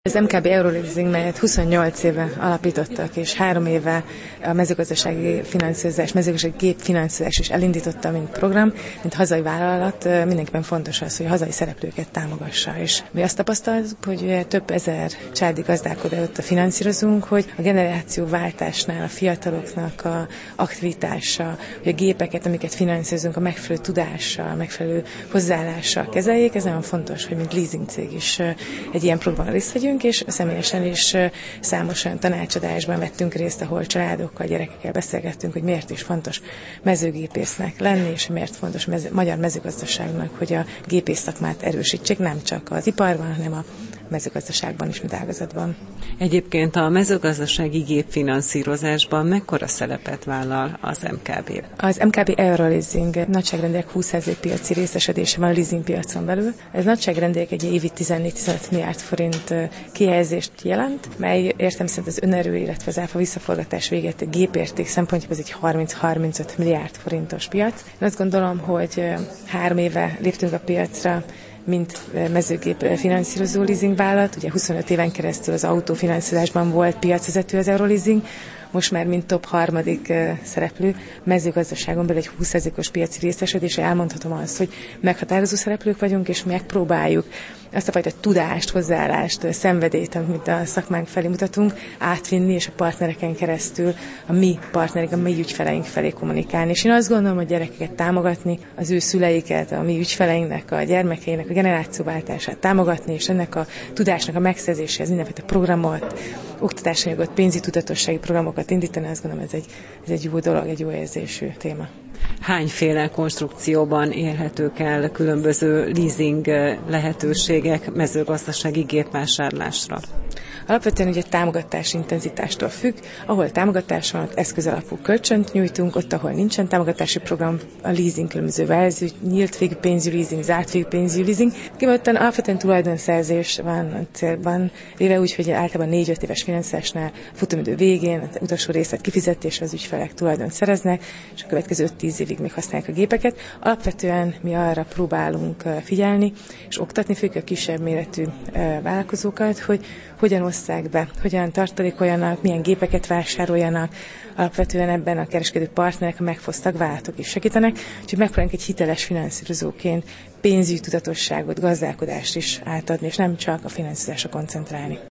Az MKB Euroleasing, melyet 28 éve alapítottak, és 3 éve a mezőgazdasági finanszírozás, mezőgazdasági gépfinanszírozás is elindította, mint program, mint hazai vállalat, mindenképpen fontos az, hogy a hazai szereplőket támogassa. És mi azt tapasztaltuk, hogy több ezer családi gazdálkodót finanszírozunk, hogy a generációváltásnál a fiataloknak a aktivitása, hogy a gépeket, amiket finanszírozunk, a megfelelő tudással, a megfelelő hozzáállással kezeljék. Ez nagyon fontos, hogy mint leasing cég is egy ilyen programban részt vegyünk, és személyesen is számos olyan tanácsadásban vettünk részt, ahol családokkal, gyerekekkel beszélgettünk, hogy miért is fontos mezőgépésznek lenni, és miért fontos magyar mezőgazdaságnak, hogy a gépész szakmát erősítsék, nem csak az iparban, hanem a mezőgazdaságban is, mint ágazatban. Egyébként a mezőgazdasági gépfinanszírozásban mekkora szerepet vállal az MKB? Az MKB Euroleasing nagyságrendileg 20% piaci részesedése van a leasing piacon belül. Ez nagyságrendileg egy évi 14-15 milliárd forint kihelyezést jelent, mely értem szerint az önerő, illetve az áfa visszaforgatás véget gépérték szempontjából ez egy 30-35 milliárd forintos piac. Én azt gondolom, hogy 3 éve léptünk a piacra, mint mezőgép finanszírozó leasingvállalat. Ugye 25 éven keresztül az autófinanszírozásban volt piacvezető az Euroleasing, most már mint top 3. szereplő mezőgazdaságon belül egy 20%-os piaci részesedésre elmondhatom azt, hogy meghatározó szereplők vagyunk, és megpróbáljuk azt a fajta tudást, hozzáállást, szenvedélyt, amit a szakmánk felé mutatunk, átvinni, és a partnereken keresztül a mi partnerek, a mi ügyfeleink felé kommunikálni. És én azt gondolom, hogy gyerekeket támogatni, az ő szüleiket, a mi ügyfeleinknek, a gyermekeinek a generációváltását támogatni, és ennek a tudásnak a megszerzéséhez mindenféle programot, oktatásanyagot, pénzügyi tudatossági programokat indítani, azt gondolom, ez egy jó dolog, egy jó érzésű téma. Hányféle konstrukcióban érhetők el különböző leasing lehetőségek mezőgazdasági gépvásárlásra? Alapvetően ugye támogatás intenzitástól függ, ahol támogatás van, ott eszközalapú kölcsönt nyújtunk, ott, ahol nincsen támogatási program, a leasing különböző verzió, nyílt végű pénzügyi leasing, zárt végű pénzügyi leasing. Kimondottan alapvetően tulajdonszerzés van a célban, véve úgy, hogy általában 4-5 éves finanszírozásnál futamidő végén az utolsó részlet kifizetés az ügyfelek tulajdont szereznek, és a következő 5-10 évig még használják a gépeket. Alapvetően mi arra próbálunk figyelni, és oktatni főleg a kisebb méretű vállalkozókat, hogy hogyan osszák be, hogyan tartalékoljanak, milyen gépeket vásároljanak. Alapvetően ebben a kereskedő partnerek, a megfosztak vállalatok is segítenek, úgyhogy megpróbálunk egy hiteles finanszírozóként pénzügyi tudatosságot, gazdálkodást is átadni, és nem csak a finanszírozásra koncentrálni.